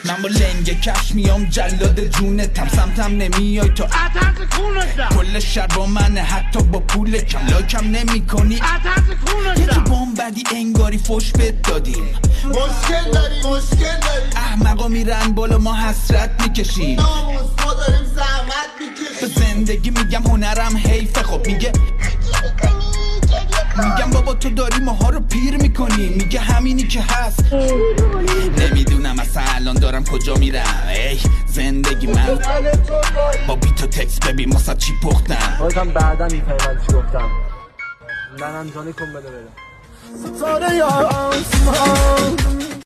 من با لنگ کش میام جلاد جونتم، سمتم نمیای تو اترس کونتم، کل شهر با منه حتی با پول کم، لاکم نمی کنی اترس یکی کونتم. بام بدی انگاری فش بد دادیم، مشکل داریم احمقا میرن بالا ما حسرت میکشیم، ناموس ما داریم زحمت به میکشیم. زندگی میگم هنرم حیفه، خب میگه میگم بابا تو داری ماها رو پیر میکنی، میگه همینی که هست. نمیدونم اصلا الان دارم کجا میرم، ای زندگی من با بیت و تکس ببین ماسا چی پختم. خودتم بعدا میفهمی من چی گفتم. من انجانی کن بده بره.